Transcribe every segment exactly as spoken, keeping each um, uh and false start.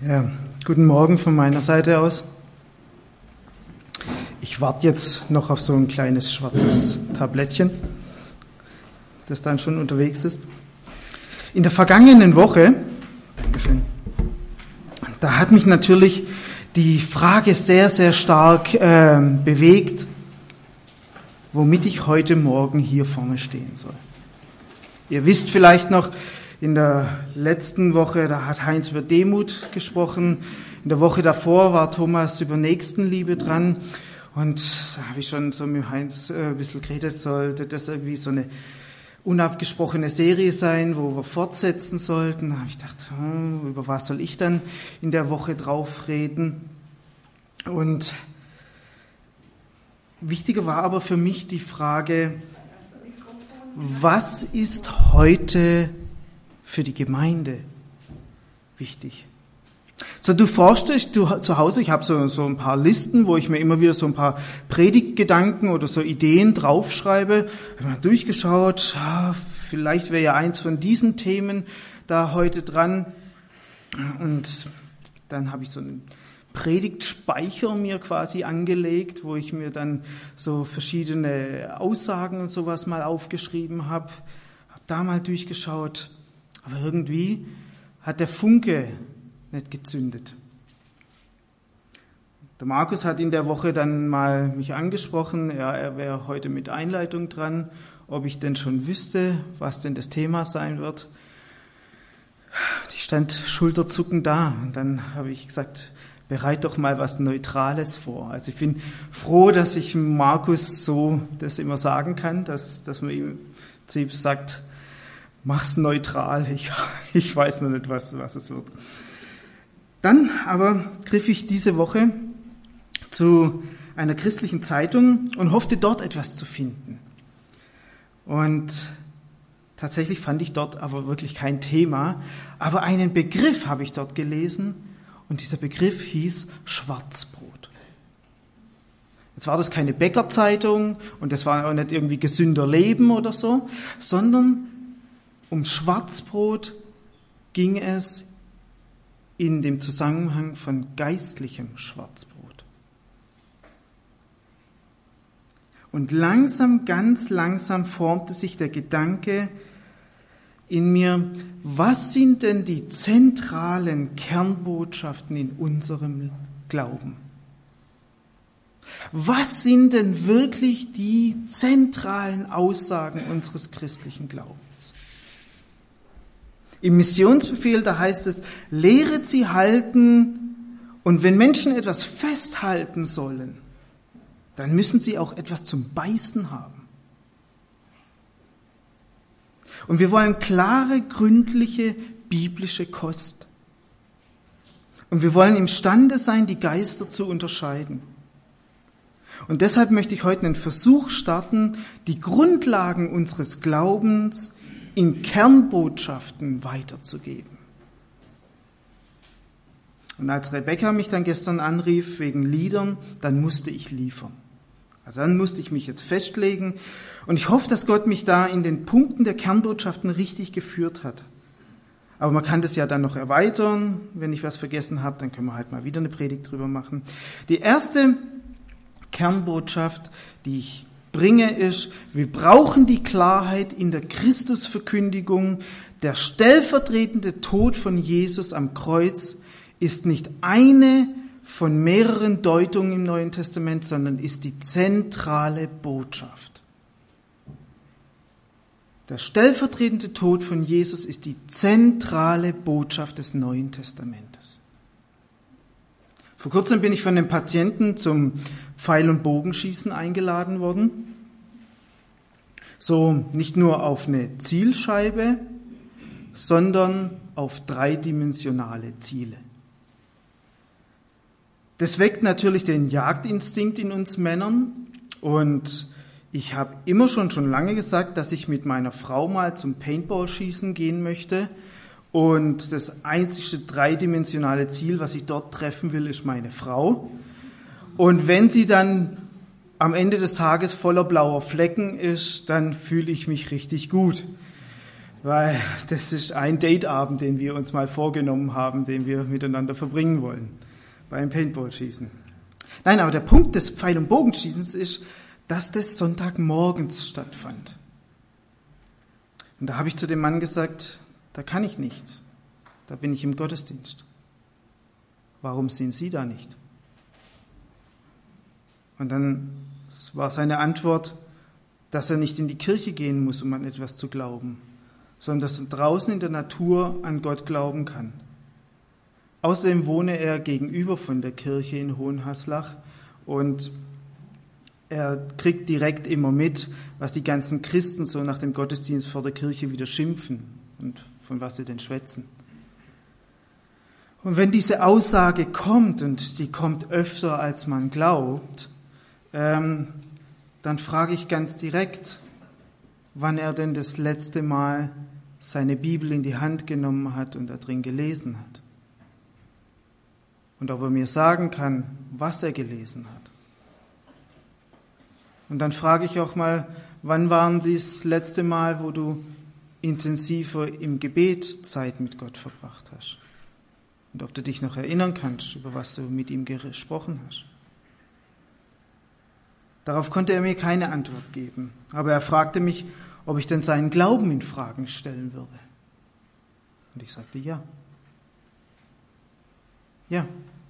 Ja, guten Morgen von meiner Seite aus. Ich warte jetzt noch auf so ein kleines schwarzes Tablettchen, das dann schon unterwegs ist. In der vergangenen Woche, Dankeschön, da hat mich natürlich die Frage sehr, sehr stark äh, bewegt, womit ich heute Morgen hier vorne stehen soll. Ihr wisst vielleicht noch, in der letzten Woche, da hat Heinz über Demut gesprochen. In der Woche davor war Thomas über Nächstenliebe dran. Und da habe ich schon so mit Heinz ein bisschen geredet, sollte das irgendwie so eine unabgesprochene Serie sein, wo wir fortsetzen sollten. Da habe ich gedacht, hm, über was soll ich dann in der Woche drauf reden? Und wichtiger war aber für mich die Frage, was ist heute für die Gemeinde wichtig? So, du forschst dich du, zu Hause, ich habe so, so ein paar Listen, wo ich mir immer wieder so ein paar Predigtgedanken oder so Ideen draufschreibe. Habe mal durchgeschaut, ja, vielleicht wäre ja eins von diesen Themen da heute dran. Und dann habe ich so einen Predigtspeicher mir quasi angelegt, wo ich mir dann so verschiedene Aussagen und sowas mal aufgeschrieben habe. Habe da mal durchgeschaut. Aber irgendwie hat der Funke nicht gezündet. Der Markus hat in der Woche dann mal mich angesprochen, ja, er wäre heute mit Einleitung dran, ob ich denn schon wüsste, was denn das Thema sein wird. Ich stand schulterzuckend da und dann habe ich gesagt, bereit doch mal was Neutrales vor. Also ich bin froh, dass ich Markus so das immer sagen kann, dass, dass man ihm sagt, mach's neutral, ich, ich weiß noch nicht, was, was es wird. Dann aber griff ich diese Woche zu einer christlichen Zeitung und hoffte, dort etwas zu finden. Und tatsächlich fand ich dort aber wirklich kein Thema, aber einen Begriff habe ich dort gelesen und dieser Begriff hieß Schwarzbrot. Jetzt war das keine Bäckerzeitung und das war auch nicht irgendwie gesünder Leben oder so, sondern um Schwarzbrot ging es in dem Zusammenhang von geistlichem Schwarzbrot. Und langsam, ganz langsam formte sich der Gedanke in mir, was sind denn die zentralen Kernbotschaften in unserem Glauben? Was sind denn wirklich die zentralen Aussagen unseres christlichen Glaubens? Im Missionsbefehl, da heißt es, lehret sie halten, und wenn Menschen etwas festhalten sollen, dann müssen sie auch etwas zum Beißen haben. Und wir wollen klare, gründliche, biblische Kost. Und wir wollen imstande sein, die Geister zu unterscheiden. Und deshalb möchte ich heute einen Versuch starten, die Grundlagen unseres Glaubens in Kernbotschaften weiterzugeben. Und als Rebecca mich dann gestern anrief wegen Liedern, dann musste ich liefern. Also dann musste ich mich jetzt festlegen und ich hoffe, dass Gott mich da in den Punkten der Kernbotschaften richtig geführt hat. Aber man kann das ja dann noch erweitern. Wenn ich was vergessen habe, dann können wir halt mal wieder eine Predigt drüber machen. Die erste Kernbotschaft, die ich bringe, ist, wir brauchen die Klarheit in der Christusverkündigung. Der stellvertretende Tod von Jesus am Kreuz ist nicht eine von mehreren Deutungen im Neuen Testament, sondern ist die zentrale Botschaft. Der stellvertretende Tod von Jesus ist die zentrale Botschaft des Neuen Testamentes. Vor kurzem bin ich von einem Patienten zum Pfeil- und Bogenschießen eingeladen worden. So nicht nur auf eine Zielscheibe, sondern auf dreidimensionale Ziele. Das weckt natürlich den Jagdinstinkt in uns Männern und ich habe immer schon, schon lange gesagt, dass ich mit meiner Frau mal zum Paintball-Schießen gehen möchte. Und das einzige dreidimensionale Ziel, was ich dort treffen will, ist meine Frau. Und wenn sie dann am Ende des Tages voller blauer Flecken ist, dann fühle ich mich richtig gut. weil das ist ein Dateabend, den wir uns mal vorgenommen haben, den wir miteinander verbringen wollen, beim Paintball-Schießen. Nein, aber der Punkt des Pfeil- und Bogenschießens ist, dass das Sonntagmorgens stattfand. Und da habe ich zu dem Mann gesagt, da kann ich nicht, da bin ich im Gottesdienst. Warum sind Sie da nicht? Und dann war seine Antwort, dass er nicht in die Kirche gehen muss, um an etwas zu glauben, sondern dass er draußen in der Natur an Gott glauben kann. Außerdem wohne er gegenüber von der Kirche in Hohenhaslach und er kriegt direkt immer mit, was die ganzen Christen so nach dem Gottesdienst vor der Kirche wieder schimpfen und von was sie denn schwätzen. Und wenn diese Aussage kommt, und die kommt öfter, als man glaubt, ähm, dann frage ich ganz direkt, wann er denn das letzte Mal seine Bibel in die Hand genommen hat und da drin gelesen hat. Und ob er mir sagen kann, was er gelesen hat. Und dann frage ich auch mal, wann war das letzte Mal, wo du intensiver im Gebet Zeit mit Gott verbracht hast? Und ob du dich noch erinnern kannst, über was du mit ihm gesprochen hast. Darauf konnte er mir keine Antwort geben. Aber er fragte mich, ob ich denn seinen Glauben in Frage stellen würde. Und ich sagte ja. Ja.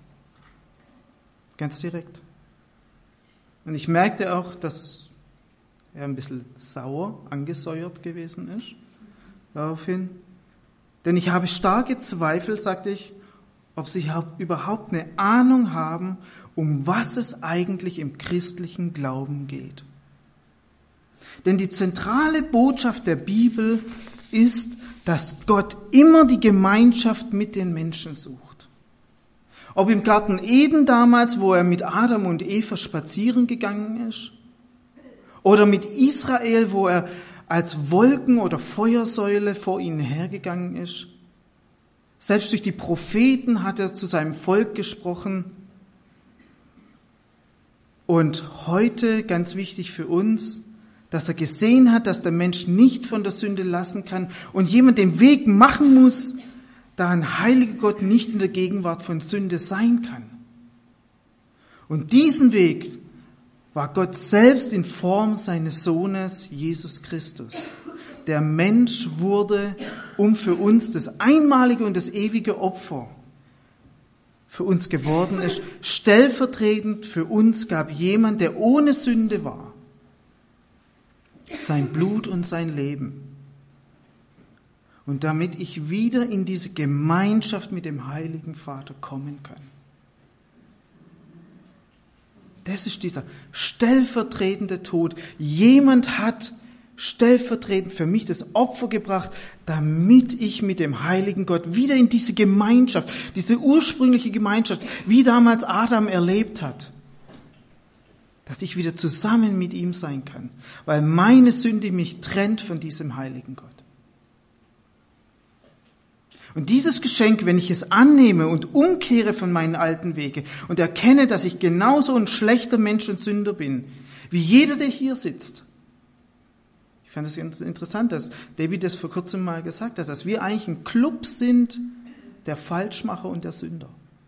Ganz direkt. Und ich merkte auch, dass er ein bisschen sauer, angesäuert gewesen ist daraufhin. Denn ich habe starke Zweifel, sagte ich, ob sie überhaupt eine Ahnung haben, um was es eigentlich im christlichen Glauben geht. Denn die zentrale Botschaft der Bibel ist, dass Gott immer die Gemeinschaft mit den Menschen sucht. Ob im Garten Eden damals, wo er mit Adam und Eva spazieren gegangen ist, oder mit Israel, wo er als Wolken- oder Feuersäule vor ihnen hergegangen ist. Selbst durch die Propheten hat er zu seinem Volk gesprochen. Und heute, ganz wichtig für uns, dass er gesehen hat, dass der Mensch nicht von der Sünde lassen kann und jemand den Weg machen muss, da ein heiliger Gott nicht in der Gegenwart von Sünde sein kann. Und diesen Weg war Gott selbst in Form seines Sohnes Jesus Christus. Der Mensch wurde, um für uns das einmalige und das ewige Opfer für uns geworden ist. Stellvertretend für uns gab jemand, der ohne Sünde war, sein Blut und sein Leben. Und damit ich wieder in diese Gemeinschaft mit dem Heiligen Vater kommen kann. Das ist dieser stellvertretende Tod. Jemand hat stellvertretend für mich das Opfer gebracht, damit ich mit dem heiligen Gott wieder in diese Gemeinschaft, diese ursprüngliche Gemeinschaft, wie damals Adam erlebt hat, dass ich wieder zusammen mit ihm sein kann, weil meine Sünde mich trennt von diesem heiligen Gott. Und dieses Geschenk, wenn ich es annehme und umkehre von meinen alten Wege und erkenne, dass ich genauso ein schlechter Mensch und Sünder bin, wie jeder, der hier sitzt. Ich fand es ganz interessant, dass David das vor kurzem mal gesagt hat, dass wir eigentlich ein Club sind der Falschmacher und der Sünder.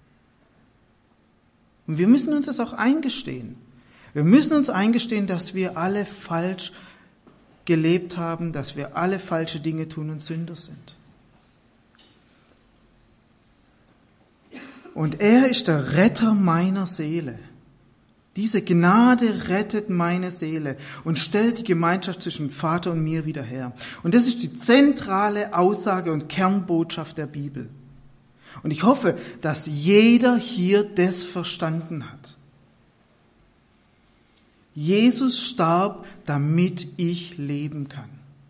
Und wir müssen uns das auch eingestehen. Wir müssen uns eingestehen, dass wir alle falsch gelebt haben, dass wir alle falsche Dinge tun und Sünder sind. Und er ist der Retter meiner Seele. Diese Gnade rettet meine Seele und stellt die Gemeinschaft zwischen Vater und mir wieder her. Und das ist die zentrale Aussage und Kernbotschaft der Bibel. Und ich hoffe, dass jeder hier das verstanden hat. Jesus starb, damit ich leben kann.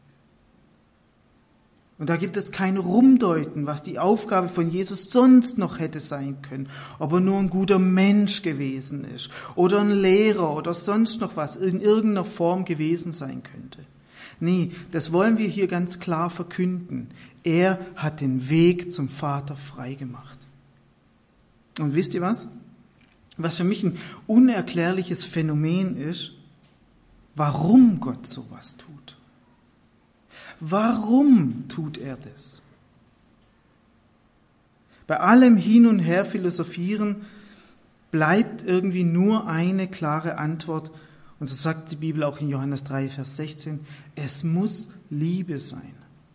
Und da gibt es kein Rumdeuten, was die Aufgabe von Jesus sonst noch hätte sein können. Ob er nur ein guter Mensch gewesen ist oder ein Lehrer oder sonst noch was in irgendeiner Form gewesen sein könnte. Nee, das wollen wir hier ganz klar verkünden. Er hat den Weg zum Vater freigemacht. Und wisst ihr was? Was für mich ein unerklärliches Phänomen ist, warum Gott sowas tut. Warum tut er das? Bei allem Hin- und Her philosophieren bleibt irgendwie nur eine klare Antwort. Und so sagt die Bibel auch in Johannes drei, Vers sechzehn, es muss Liebe sein.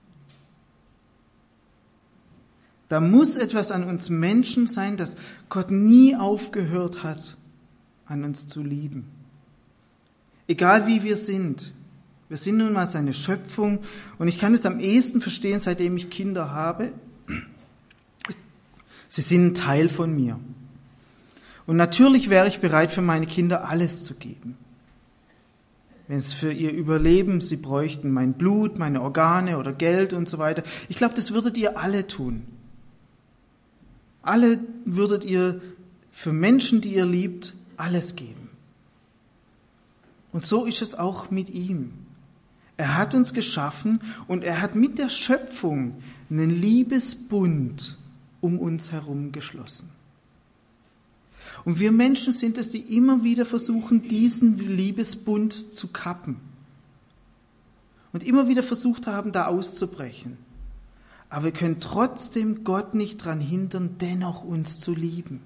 Da muss etwas an uns Menschen sein, dass Gott nie aufgehört hat, an uns zu lieben. Egal wie wir sind. Wir sind nun mal seine Schöpfung und ich kann es am ehesten verstehen, seitdem ich Kinder habe. Sie sind ein Teil von mir. Und natürlich wäre ich bereit, für meine Kinder alles zu geben. Wenn es für ihr Überleben sie bräuchten, mein Blut, meine Organe oder Geld und so weiter. Ich glaube, das würdet ihr alle tun. Alle würdet ihr für Menschen, die ihr liebt, alles geben. Und so ist es auch mit ihm. Er hat uns geschaffen und er hat mit der Schöpfung einen Liebesbund um uns herum geschlossen. Und wir Menschen sind es, die immer wieder versuchen, diesen Liebesbund zu kappen. Und immer wieder versucht haben, da auszubrechen. Aber wir können trotzdem Gott nicht daran hindern, dennoch uns zu lieben.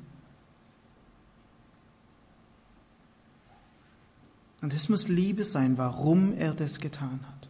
Und es muss Liebe sein, warum er das getan hat.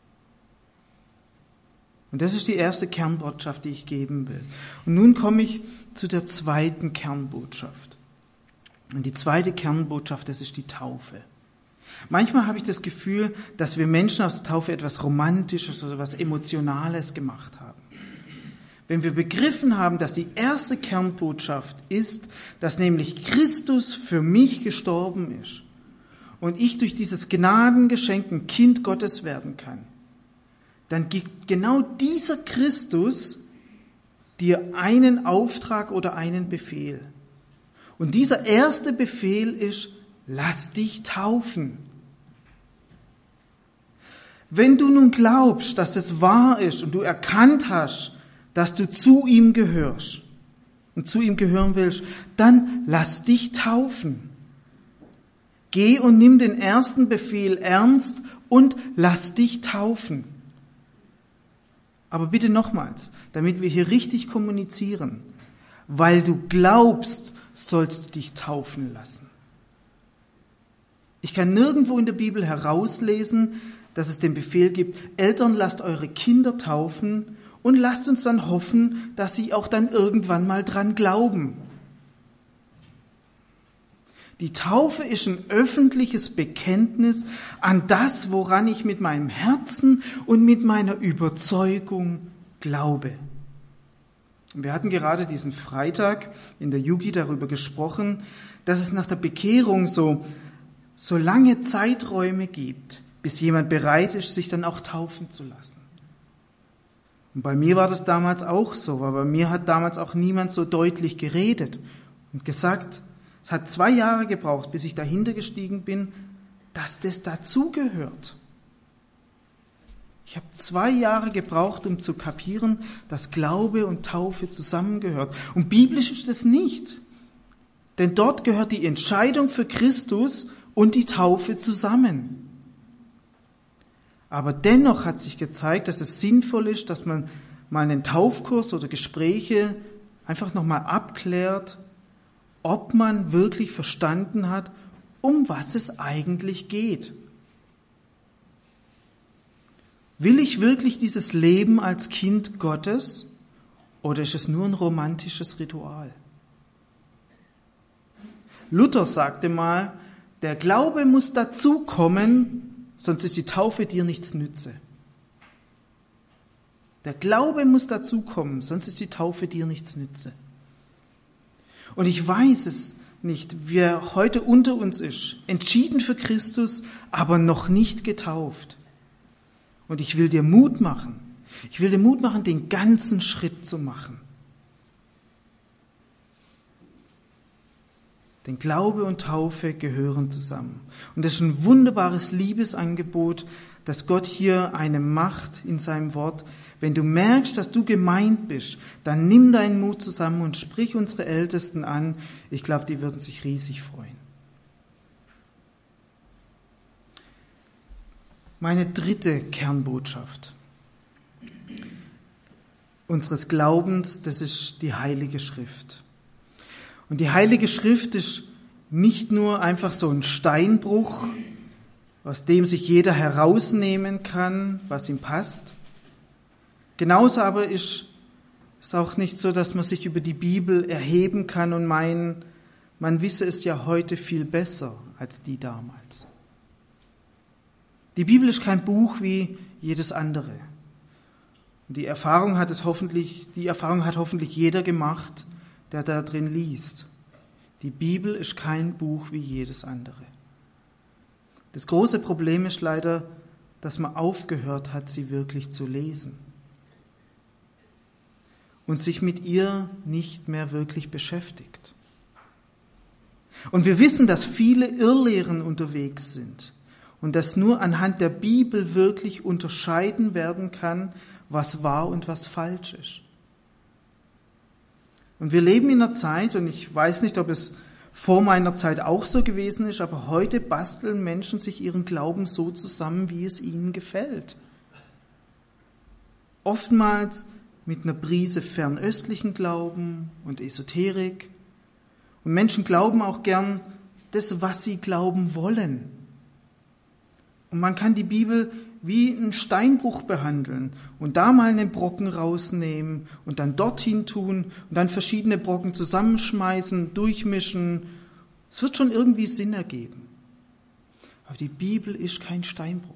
Und das ist die erste Kernbotschaft, die ich geben will. Und nun komme ich zu der zweiten Kernbotschaft. Und die zweite Kernbotschaft, das ist die Taufe. Manchmal habe ich das Gefühl, dass wir Menschen aus der Taufe etwas Romantisches oder etwas Emotionales gemacht haben. Wenn wir begriffen haben, dass die erste Kernbotschaft ist, dass nämlich Christus für mich gestorben ist und ich durch dieses Gnadengeschenk ein Kind Gottes werden kann, dann gibt genau dieser Christus dir einen Auftrag oder einen Befehl. Und dieser erste Befehl ist, lass dich taufen. Wenn du nun glaubst, dass das wahr ist und du erkannt hast, dass du zu ihm gehörst und zu ihm gehören willst, dann lass dich taufen. Geh und nimm den ersten Befehl ernst und lass dich taufen. Aber bitte nochmals, damit wir hier richtig kommunizieren, weil du glaubst, sollst du dich taufen lassen. Ich kann nirgendwo in der Bibel herauslesen, dass es den Befehl gibt, Eltern, lasst eure Kinder taufen und lasst uns dann hoffen, dass sie auch dann irgendwann mal dran glauben. Die Taufe ist ein öffentliches Bekenntnis an das, woran ich mit meinem Herzen und mit meiner Überzeugung glaube. Wir hatten gerade diesen Freitag in der Yugi darüber gesprochen, dass es nach der Bekehrung so, so lange Zeiträume gibt, bis jemand bereit ist, sich dann auch taufen zu lassen. Und bei mir war das damals auch so, weil bei mir hat damals auch niemand so deutlich geredet und gesagt, es hat zwei Jahre gebraucht, bis ich dahinter gestiegen bin, dass das dazugehört. Ich habe zwei Jahre gebraucht, um zu kapieren, dass Glaube und Taufe zusammengehört. Und biblisch ist das nicht. Denn dort gehört die Entscheidung für Christus und die Taufe zusammen. Aber dennoch hat sich gezeigt, dass es sinnvoll ist, dass man mal einen Taufkurs oder Gespräche einfach nochmal abklärt, ob man wirklich verstanden hat, um was es eigentlich geht. Will ich wirklich dieses Leben als Kind Gottes oder ist es nur ein romantisches Ritual? Luther sagte mal, der Glaube muss dazukommen, sonst ist die Taufe dir nichts nütze. Der Glaube muss dazukommen, sonst ist die Taufe dir nichts nütze. Und ich weiß es nicht, wer heute unter uns ist, entschieden für Christus, aber noch nicht getauft. Und ich will dir Mut machen. Ich will dir Mut machen, den ganzen Schritt zu machen. Denn Glaube und Taufe gehören zusammen. Und das ist ein wunderbares Liebesangebot, das Gott hier einem macht in seinem Wort. Wenn du merkst, dass du gemeint bist, dann nimm deinen Mut zusammen und sprich unsere Ältesten an. Ich glaube, die würden sich riesig freuen. Meine dritte Kernbotschaft. unseres Glaubens, das ist die Heilige Schrift. Und die Heilige Schrift ist nicht nur einfach so ein Steinbruch, aus dem sich jeder herausnehmen kann, was ihm passt. Genauso aber ist es auch nicht so, dass man sich über die Bibel erheben kann und meinen, man wisse es ja heute viel besser als die damals. Die Bibel ist kein Buch wie jedes andere. Und die Erfahrung hat es hoffentlich, die Erfahrung hat hoffentlich jeder gemacht, der da drin liest. Die Bibel ist kein Buch wie jedes andere. Das große Problem ist leider, dass man aufgehört hat, sie wirklich zu lesen und sich mit ihr nicht mehr wirklich beschäftigt. Und wir wissen, dass viele Irrlehren unterwegs sind und dass nur anhand der Bibel wirklich unterscheiden werden kann, was wahr und was falsch ist. Und wir leben in einer Zeit, und ich weiß nicht, ob es vor meiner Zeit auch so gewesen ist, aber heute basteln Menschen sich ihren Glauben so zusammen, wie es ihnen gefällt. Oftmals mit einer Prise fernöstlichen Glauben und Esoterik. Und Menschen glauben auch gern das, was sie glauben wollen. Und man kann die Bibel wie einen Steinbruch behandeln und da mal einen Brocken rausnehmen und dann dorthin tun und dann verschiedene Brocken zusammenschmeißen, durchmischen. Es wird schon irgendwie Sinn ergeben. Aber die Bibel ist kein Steinbruch.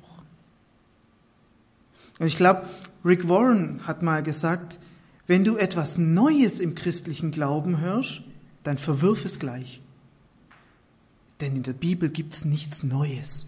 Und ich glaube, Rick Warren hat mal gesagt, wenn du etwas Neues im christlichen Glauben hörst, dann verwirf es gleich. Denn in der Bibel gibt's nichts Neues.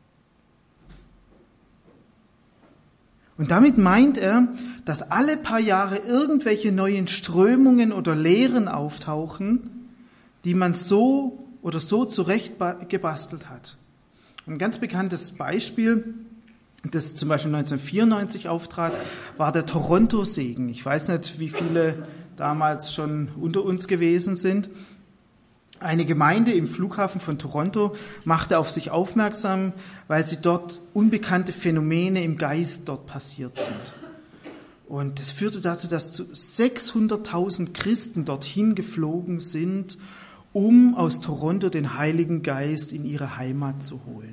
Und damit meint er, dass alle paar Jahre irgendwelche neuen Strömungen oder Lehren auftauchen, die man so oder so zurechtgebastelt hat. Ein ganz bekanntes Beispiel, das zum Beispiel neunzehnhundertvierundneunzig auftrat, war der Toronto-Segen. Ich weiß nicht, wie viele damals schon unter uns gewesen sind. Eine Gemeinde im Flughafen von Toronto machte auf sich aufmerksam, weil sie dort unbekannte Phänomene im Geist dort passiert sind. Und das führte dazu, dass sechshunderttausend Christen dorthin geflogen sind, um aus Toronto den Heiligen Geist in ihre Heimat zu holen.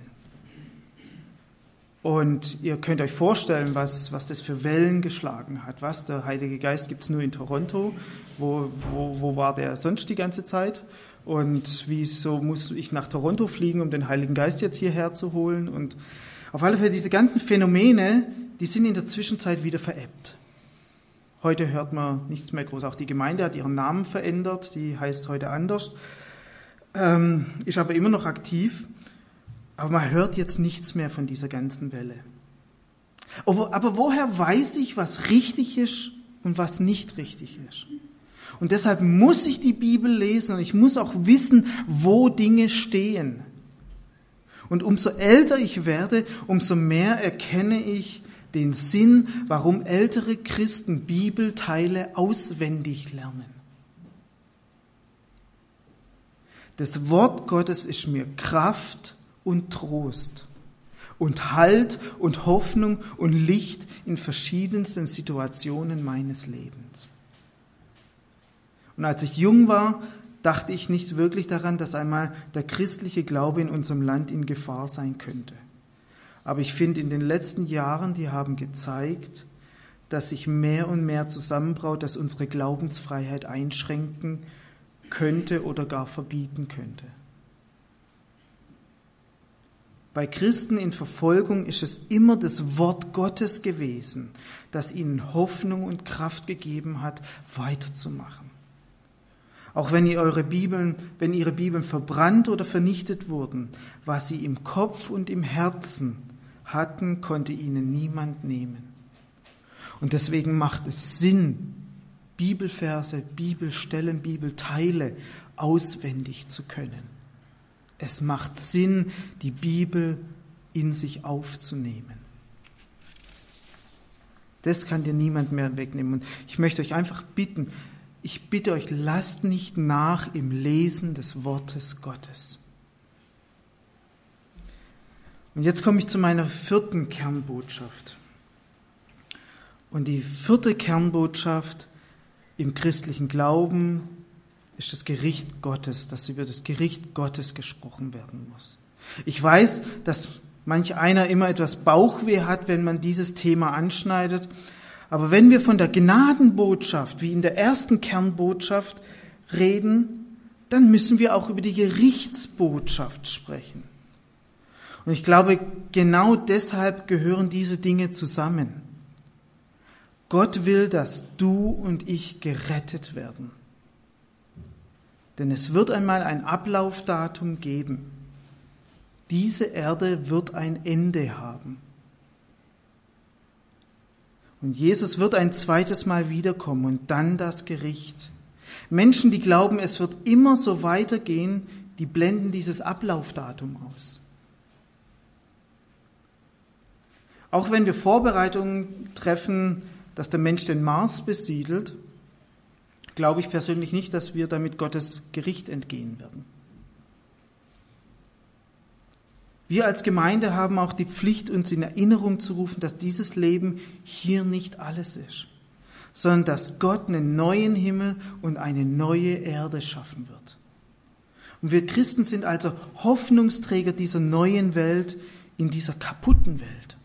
Und ihr könnt euch vorstellen, was, was das für Wellen geschlagen hat. Was, der Heilige Geist gibt's nur in Toronto. Wo, wo, wo war der sonst die ganze Zeit? Und wieso muss ich nach Toronto fliegen, um den Heiligen Geist jetzt hierher zu holen? Und auf alle Fälle, diese ganzen Phänomene, die sind in der Zwischenzeit wieder verebbt. Heute hört man nichts mehr groß. Auch die Gemeinde hat ihren Namen verändert, die heißt heute anders, ähm, ist aber immer noch aktiv. Aber man hört jetzt nichts mehr von dieser ganzen Welle. Aber, aber woher weiß ich, was richtig ist und was nicht richtig ist? Und deshalb muss ich die Bibel lesen und ich muss auch wissen, wo Dinge stehen. Und umso älter ich werde, umso mehr erkenne ich den Sinn, warum ältere Christen Bibelteile auswendig lernen. Das Wort Gottes ist mir Kraft und Trost und Halt und Hoffnung und Licht in verschiedensten Situationen meines Lebens. Und als ich jung war, dachte ich nicht wirklich daran, dass einmal der christliche Glaube in unserem Land in Gefahr sein könnte. Aber ich finde, in den letzten Jahren, die haben gezeigt, dass sich mehr und mehr zusammenbraut, dass unsere Glaubensfreiheit einschränken könnte oder gar verbieten könnte. Bei Christen in Verfolgung ist es immer das Wort Gottes gewesen, das ihnen Hoffnung und Kraft gegeben hat, weiterzumachen. Auch wenn ihr eure Bibeln, wenn ihre Bibeln verbrannt oder vernichtet wurden, was sie im Kopf und im Herzen hatten, konnte ihnen niemand nehmen. Und deswegen macht es Sinn, Bibelverse, Bibelstellen, Bibelteile auswendig zu können. Es macht Sinn, die Bibel in sich aufzunehmen. Das kann dir niemand mehr wegnehmen. Und ich möchte euch einfach bitten, ich bitte euch, lasst nicht nach im Lesen des Wortes Gottes. Und jetzt komme ich zu meiner vierten Kernbotschaft. Und die vierte Kernbotschaft im christlichen Glauben ist das Gericht Gottes, dass über das Gericht Gottes gesprochen werden muss. Ich weiß, dass manch einer immer etwas Bauchweh hat, wenn man dieses Thema anschneidet. Aber wenn wir von der Gnadenbotschaft, wie in der ersten Kernbotschaft, reden, dann müssen wir auch über die Gerichtsbotschaft sprechen. Und ich glaube, genau deshalb gehören diese Dinge zusammen. Gott will, dass du und ich gerettet werden. Denn es wird einmal ein Ablaufdatum geben. Diese Erde wird ein Ende haben. Und Jesus wird ein zweites Mal wiederkommen und dann das Gericht. Menschen, die glauben, es wird immer so weitergehen, die blenden dieses Ablaufdatum aus. Auch wenn wir Vorbereitungen treffen, dass der Mensch den Mars besiedelt, glaube ich persönlich nicht, dass wir damit Gottes Gericht entgehen werden. Wir als Gemeinde haben auch die Pflicht, uns in Erinnerung zu rufen, dass dieses Leben hier nicht alles ist, sondern dass Gott einen neuen Himmel und eine neue Erde schaffen wird. Und wir Christen sind also Hoffnungsträger dieser neuen Welt in dieser kaputten Welt.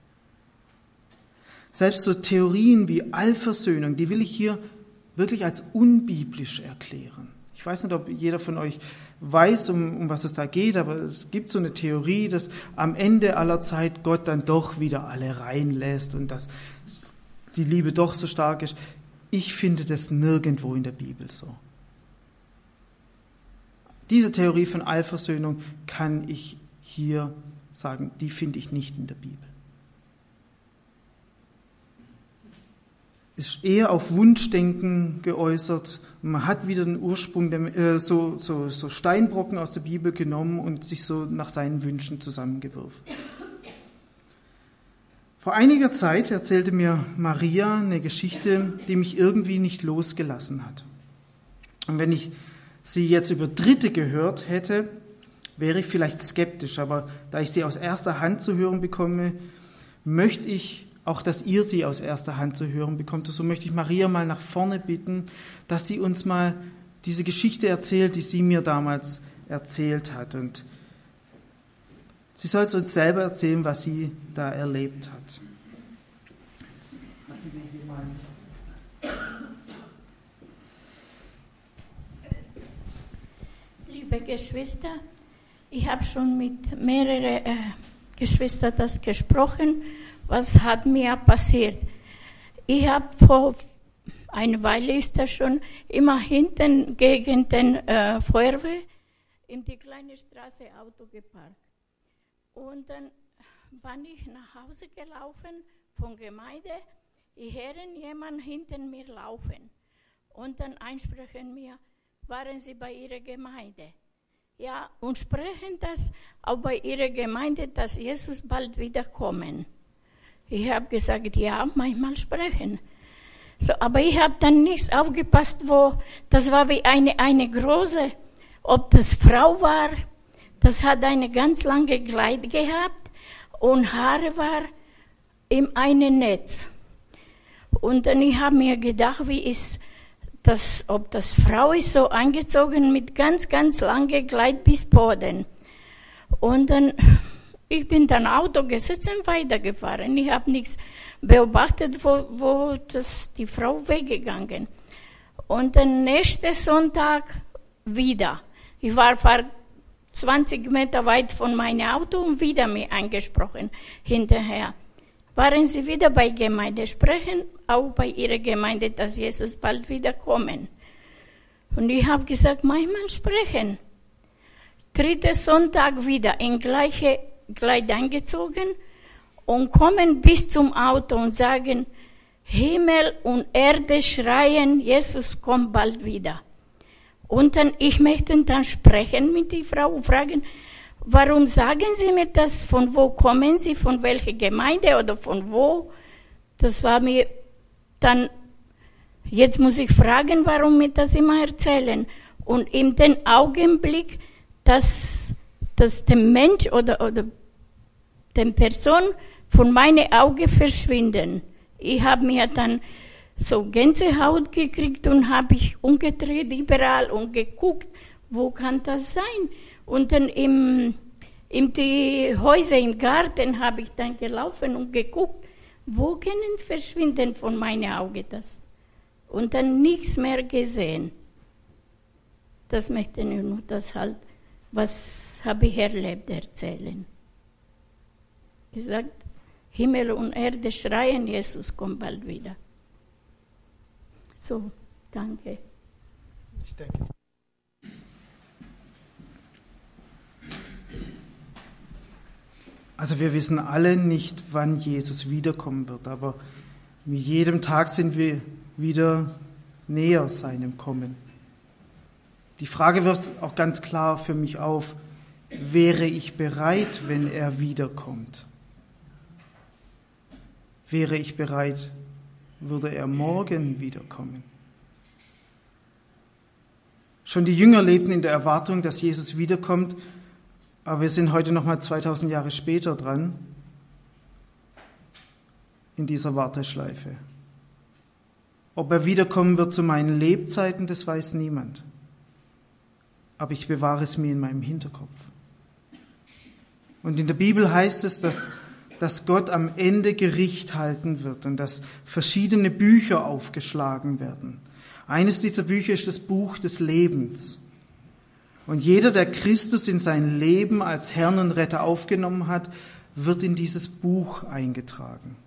Selbst so Theorien wie Allversöhnung, die will ich hier wirklich als unbiblisch erklären. Ich weiß nicht, ob jeder von euch weiß, um, um was es da geht, aber es gibt so eine Theorie, dass am Ende aller Zeit Gott dann doch wieder alle reinlässt und dass die Liebe doch so stark ist. Ich finde das nirgendwo in der Bibel so. Diese Theorie von Allversöhnung kann ich hier sagen, die finde ich nicht in der Bibel. Ist eher auf Wunschdenken geäußert. Man hat wieder den Ursprung, der, äh, so, so, so Steinbrocken aus der Bibel genommen und sich so nach seinen Wünschen zusammengeworfen. Vor einiger Zeit erzählte mir Maria eine Geschichte, die mich irgendwie nicht losgelassen hat. Und wenn ich sie jetzt über Dritte gehört hätte, wäre ich vielleicht skeptisch. Aber da ich sie aus erster Hand zu hören bekomme, möchte ich auch, dass ihr sie aus erster Hand zu hören bekommt. So möchte ich Maria mal nach vorne bitten, dass sie uns mal diese Geschichte erzählt, die sie mir damals erzählt hat. Und sie soll es uns selber erzählen, was sie da erlebt hat. Liebe Geschwister, ich habe schon mit mehreren äh, Geschwistern das gesprochen. Was hat mir passiert? Ich habe vor einer Weile ist das schon immer hinten gegen den äh, Feuerwehr in die kleine Straße Auto geparkt. Und dann bin ich nach Hause gelaufen von Gemeinde. Ich höre jemanden hinter mir laufen. Und dann einsprechen mir, waren Sie bei Ihrer Gemeinde? Ja, und sprechen das auch bei Ihrer Gemeinde, dass Jesus bald wiederkommen. Ich habe gesagt, ja, manchmal sprechen. So, aber ich habe dann nicht aufgepasst, wo, das war wie eine, eine große, ob das Frau war, das hat eine ganz lange Kleid gehabt und Haare war in einem Netz. Und dann ich habe mir gedacht, wie ist das, ob das Frau ist, so angezogen mit ganz, ganz lange Kleid bis Boden. Und dann, ich bin dann Auto gesetzt und weitergefahren. Ich habe nichts beobachtet, wo, wo das, die Frau weggegangen. Und dann nächsten Sonntag wieder. Ich war, war zwanzig Meter weit von meinem Auto und wieder mich angesprochen hinterher. Waren Sie wieder bei Gemeinde sprechen, auch bei Ihrer Gemeinde, dass Jesus bald wiederkommen? Und ich habe gesagt, manchmal sprechen. Dritter Sonntag wieder in gleiche Kleid angezogen und kommen bis zum Auto und sagen, Himmel und Erde schreien, Jesus kommt bald wieder. Und dann, ich möchte dann sprechen mit der Frau und fragen, warum sagen Sie mir das? Von wo kommen Sie? Von welcher Gemeinde oder von wo? Das war mir dann, jetzt muss ich fragen, warum mir das immer erzählen. Und in dem Augenblick, dass, dass der Mensch oder, oder die Person von meinen Augen verschwinden. Ich habe mir dann so Gänsehaut gekriegt und habe ich umgedreht überall und geguckt, wo kann das sein? Und dann im, in die Häuser im Garten habe ich dann gelaufen und geguckt, wo können verschwinden von meinen Augen das? Und dann nichts mehr gesehen. Das möchte ich nur das halt, was habe ich erlebt, erzählen. Gesagt, Himmel und Erde schreien, Jesus kommt bald wieder. So, danke. Ich denke. Also wir wissen alle nicht, wann Jesus wiederkommen wird, aber mit jedem Tag sind wir wieder näher seinem Kommen. Die Frage wird auch ganz klar für mich auf, wäre ich bereit, wenn er wiederkommt? Wäre ich bereit, würde er morgen wiederkommen? Schon die Jünger lebten in der Erwartung, dass Jesus wiederkommt, aber wir sind heute noch mal zweitausend Jahre später dran in dieser Warteschleife. Ob er wiederkommen wird zu meinen Lebzeiten, das weiß niemand. Aber ich bewahre es mir in meinem Hinterkopf. Und in der Bibel heißt es, dass, dass Gott am Ende Gericht halten wird und dass verschiedene Bücher aufgeschlagen werden. Eines dieser Bücher ist das Buch des Lebens. Und jeder, der Christus in sein Leben als Herrn und Retter aufgenommen hat, wird in dieses Buch eingetragen.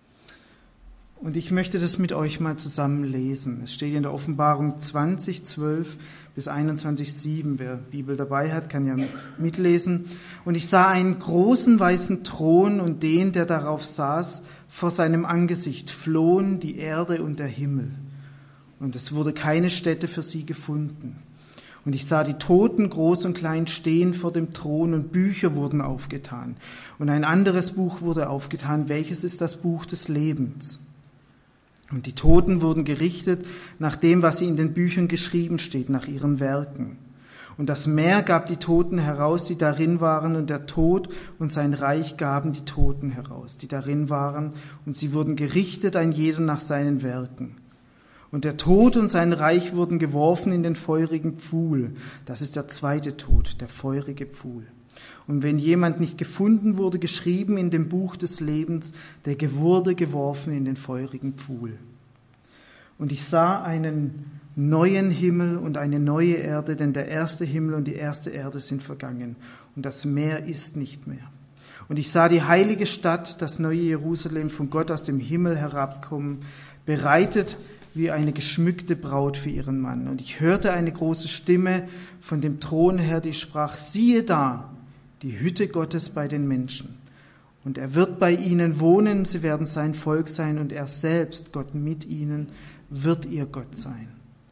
Und ich möchte das mit euch mal zusammen lesen. Es steht in der Offenbarung zwanzig, zwölf bis einundzwanzig, sieben. Wer Bibel dabei hat, kann ja mitlesen. Und ich sah einen großen weißen Thron und den, der darauf saß, vor seinem Angesicht flohen die Erde und der Himmel. Und es wurde keine Stätte für sie gefunden. Und ich sah die Toten, groß und klein, stehen vor dem Thron und Bücher wurden aufgetan. Und ein anderes Buch wurde aufgetan, welches ist das Buch des Lebens. Und die Toten wurden gerichtet nach dem, was sie in den Büchern geschrieben steht, nach ihren Werken. Und das Meer gab die Toten heraus, die darin waren, und der Tod und sein Reich gaben die Toten heraus, die darin waren, und sie wurden gerichtet, ein jeder nach seinen Werken. Und der Tod und sein Reich wurden geworfen in den feurigen Pfuhl. Das ist der zweite Tod, der feurige Pfuhl. Und wenn jemand nicht gefunden wurde, geschrieben in dem Buch des Lebens, der wurde geworfen in den feurigen Pfuhl. Und ich sah einen neuen Himmel und eine neue Erde, denn der erste Himmel und die erste Erde sind vergangen und das Meer ist nicht mehr. Und ich sah die heilige Stadt, das neue Jerusalem, von Gott aus dem Himmel herabkommen, bereitet wie eine geschmückte Braut für ihren Mann. Und ich hörte eine große Stimme von dem Thron her, die sprach, siehe da, die Hütte Gottes bei den Menschen. Und er wird bei ihnen wohnen, sie werden sein Volk sein, und er selbst, Gott mit ihnen, wird ihr Gott sein.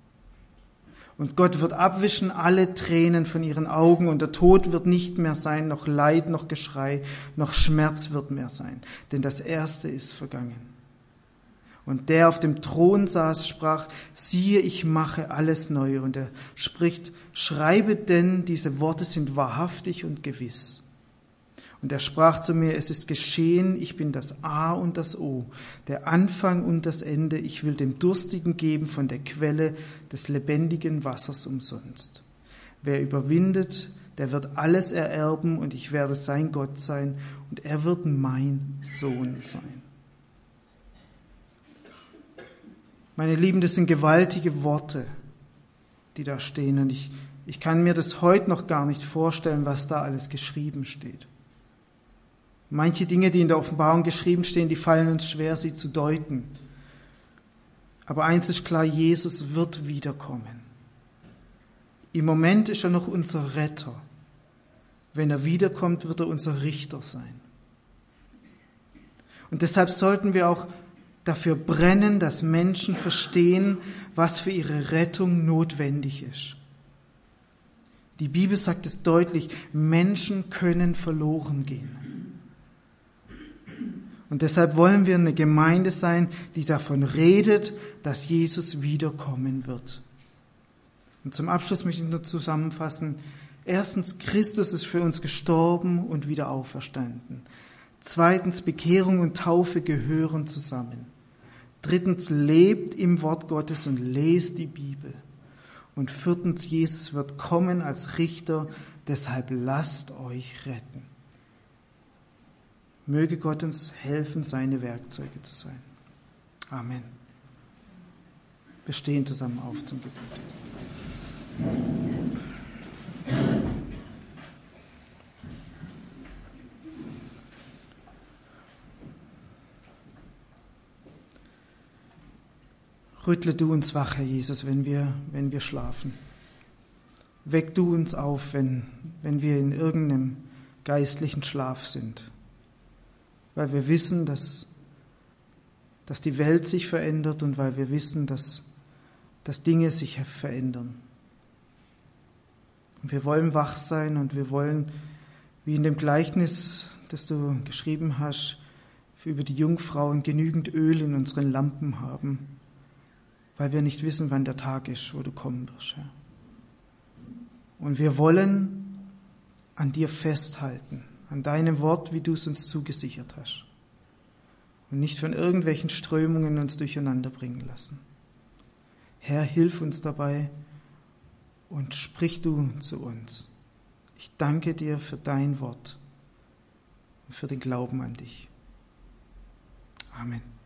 Und Gott wird abwischen alle Tränen von ihren Augen, und der Tod wird nicht mehr sein, noch Leid, noch Geschrei, noch Schmerz wird mehr sein, denn das Erste ist vergangen. Und der auf dem Thron saß, sprach, siehe, ich mache alles neu. Und er spricht, schreibe denn, diese Worte sind wahrhaftig und gewiss. Und er sprach zu mir, es ist geschehen, ich bin das A und das O, der Anfang und das Ende. Ich will dem Durstigen geben von der Quelle des lebendigen Wassers umsonst. Wer überwindet, der wird alles ererben, und ich werde sein Gott sein, und er wird mein Sohn sein. Meine Lieben, das sind gewaltige Worte, die da stehen. Und ich, ich kann mir das heute noch gar nicht vorstellen, was da alles geschrieben steht. Manche Dinge, die in der Offenbarung geschrieben stehen, die fallen uns schwer, sie zu deuten. Aber eins ist klar, Jesus wird wiederkommen. Im Moment ist er noch unser Retter. Wenn er wiederkommt, wird er unser Richter sein. Und deshalb sollten wir auch dafür brennen, dass Menschen verstehen, was für ihre Rettung notwendig ist. Die Bibel sagt es deutlich, Menschen können verloren gehen. Und deshalb wollen wir eine Gemeinde sein, die davon redet, dass Jesus wiederkommen wird. Und zum Abschluss möchte ich nur zusammenfassen. Erstens, Christus ist für uns gestorben und wieder auferstanden. Zweitens, Bekehrung und Taufe gehören zusammen. Drittens, lebt im Wort Gottes und lest die Bibel. Und viertens, Jesus wird kommen als Richter, deshalb lasst euch retten. Möge Gott uns helfen, seine Werkzeuge zu sein. Amen. Wir stehen zusammen auf zum Gebet. Rüttle du uns wach, Herr Jesus, wenn wir, wenn wir schlafen. Weck du uns auf, wenn, wenn wir in irgendeinem geistlichen Schlaf sind. Weil wir wissen, dass, dass die Welt sich verändert und weil wir wissen, dass, dass Dinge sich verändern. Und wir wollen wach sein und wir wollen, wie in dem Gleichnis, das du geschrieben hast, über die Jungfrauen genügend Öl in unseren Lampen haben, weil wir nicht wissen, wann der Tag ist, wo du kommen wirst, Herr. Und wir wollen an dir festhalten, an deinem Wort, wie du es uns zugesichert hast. Und nicht von irgendwelchen Strömungen uns durcheinander bringen lassen. Herr, hilf uns dabei und sprich du zu uns. Ich danke dir für dein Wort und für den Glauben an dich. Amen.